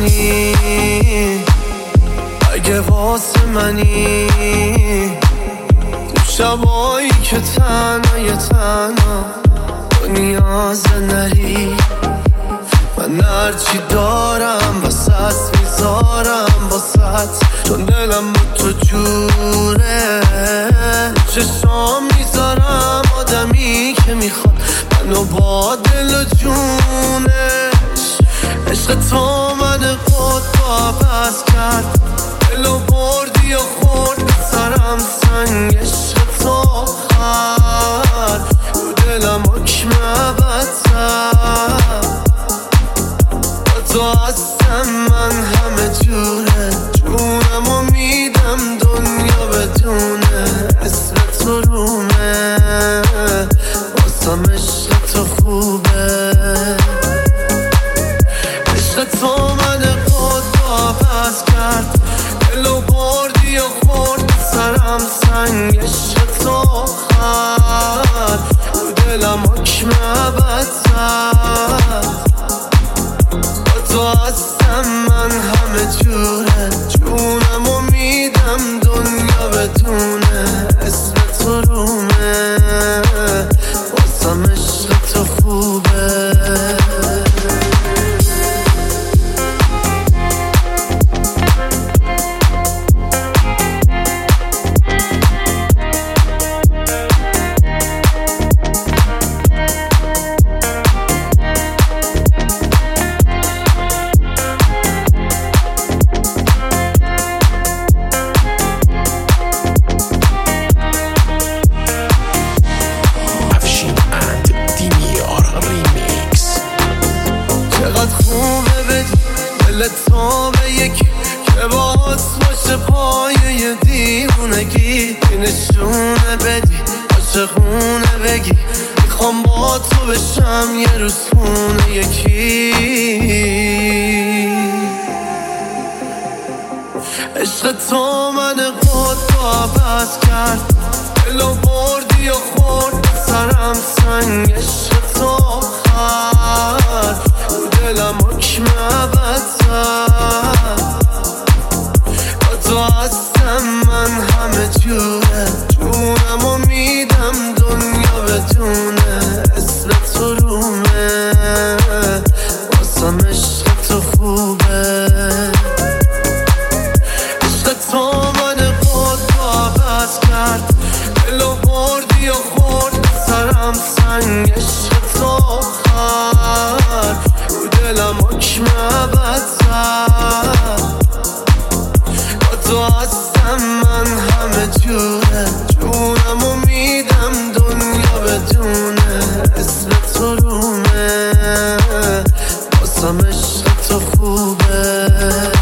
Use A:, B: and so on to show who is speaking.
A: منی، اگه واسه منی، تو شبایی که تنها تو نیاز نری. من هرچی دارم واسه میذارم واسه، چون دلم با تو جوره. چشام میذارم آدمی که میخواد منو با دل و جونش. عشق تو من خود با بس کرد، دلو بردی و خورد سرم سنگ. عشق تو خر رو دلم حکم بدتر. تو هستم من همه جوره، جونمو میدم دنیا بدونه. اسم تو رومه واسم، عشق تو خوبه. عشق تو من خود با پس کرد، دلو بردی و خورد سرم سنگ. عشق تو خر رو دلم حکم بدتر. تو هستم من همه جوره، جونمو میدم دنیا بدونه. اسم تو رومه واسم، عشق تو خوبه. تو به یکی که باز باشه پایه دیوونگی، نشونه بدی عاشقونه بگی. میخوام با تو بشم یه روز خونه یکی. عشق تو من خود با بس کرد، دلو بردی و خورد سرم سنگ. عشق تو خر رو دلم حکم بدتر. تو هستم من همه جوره، جونمو میدم دنیا بدونه. اسم تو رومه واسم، عشق تو خوبه. عشق تو من خود با بس کرد، دلو بردی و خورد سرم سنگ. عشق تو خر رو دلم حکم بدتر. تو هستم من همه جوره، جونمو میدم دنیا بدونه. اسم تو رومه واسم، عشق تو خوبه.